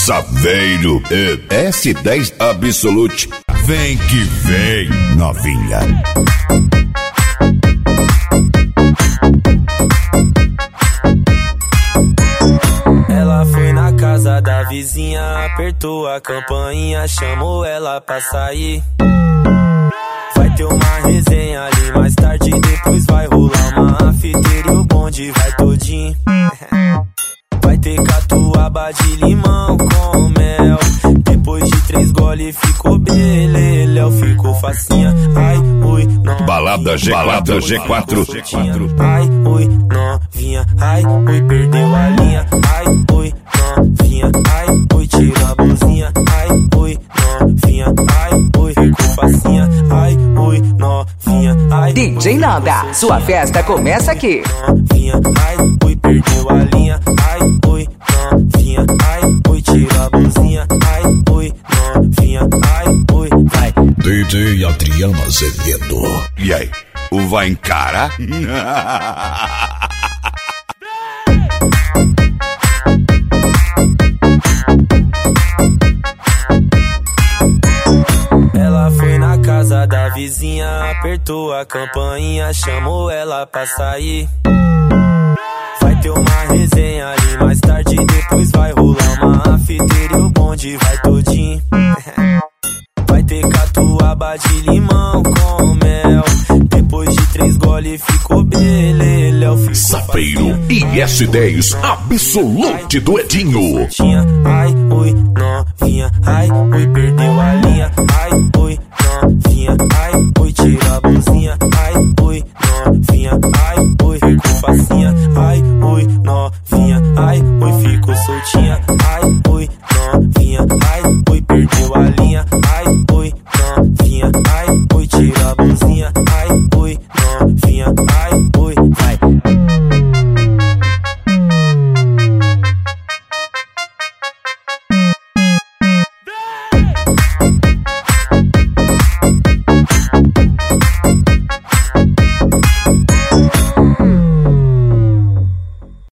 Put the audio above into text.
Saveiro e S10 Absolute. Vem que vem, novinha. Ela foi na casa da vizinha, apertou a campainha, chamou ela pra sair. Vai ter uma resenha ali mais tarde, depois vai rolar uma afteira e o bonde vai todinho. Vai ter catuaba de limão com mel. Depois de 3 goles ficou beleléu, ficou facinha. Ai, ui, não. Balada G4. Ai, ui, novinha. Ai, ui, perdeu a linha. Ai, ui, novinha. Ai, ui, tira a blusinha. Ai, ui, novinha. Ai, ui, ficou facinha. Ai, ui, novinha. Ai, DJ Nanda, sua festa começa aqui. Novinha, ai, ui, perdeu a linha. Ai, ui, novinha. Ai, ui, tira a blusinha. Ai, ui, novinha. Ai, ui, vai. DJ Adriano Azevedo. E aí, o vai encarar? Ela foi na casa da vizinha, apertou a campainha, chamou ela pra sair. Vai ter uma resenha ali mais tarde, depois vai rolar uma afteira e o bonde vai todinho. Vai ter catuaba de limão com mel. Depois de 3 goles ficou beleléu, ficou Saveiro e S10 Absolute do Edinho. Ai, ui, novinha. Ai, ui, perdeu a linha. Ai, ui, novinha. Ai, ui, tira a blusinha. Ai, ui, novinha. Ai, ui, ficou facinha. Ai, ui, novinha. Ai, ui, ficou soltinha. Ai, ui, novinha. Ai, ui, perdeu a linha. Ai, ui, novinha. Ai, ui, tira a blusinha.